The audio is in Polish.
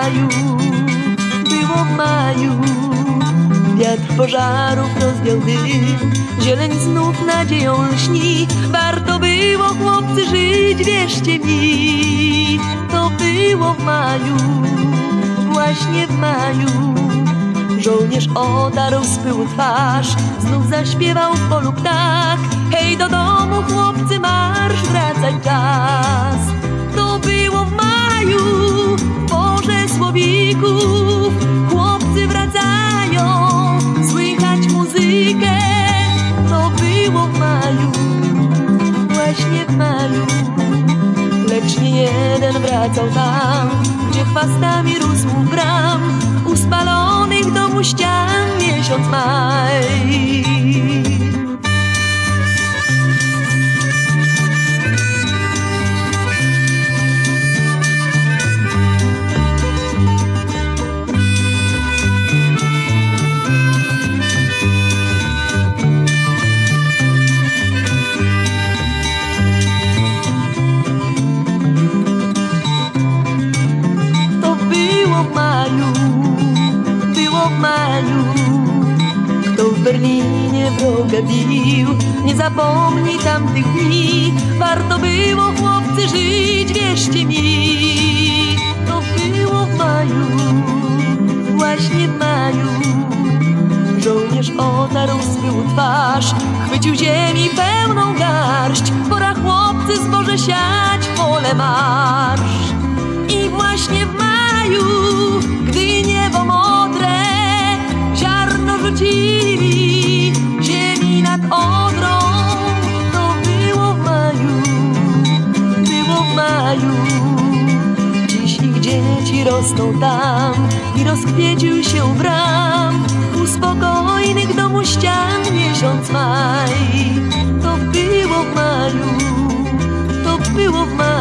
maju, było w maju. Wiatr pożarów rozwiał dym, zieleń znów nadzieją lśni. Warto było, chłopcy, żyć, wierzcie mi. To było w maju, właśnie w maju. Żołnierz otarł z pyłu twarz, znów zaśpiewał w polu ptak. Hej, do domu, chłopcy, marsz, wracać czas. To było w maju, w porze słowików. Chłopcy wracają, słychać muzykę. To było w maju, właśnie w maju. Lecz nie jeden wracał tam, gdzie chwastami rósł bram. U spalonych domu ścian miesiąc maj. Kto w Berlinie wroga bił, nie zapomni tamtych dni. Warto było, chłopcy, żyć, wierzcie mi. To było w maju, właśnie w maju. Żołnierz otarł z pyłu twarz, chwycił ziemi pełną garść. Pora, chłopcy, zboże siać, w pole marsz. I właśnie w maju, gdy niebo modre ziarno rzucili ziemi nad Odrą. To było w maju, było w maju. Dziś ich dzieci rosną tam i rozkwiecił się bram. U spokojnych domu ścian miesiąc maj. To było w maju, to było w maju.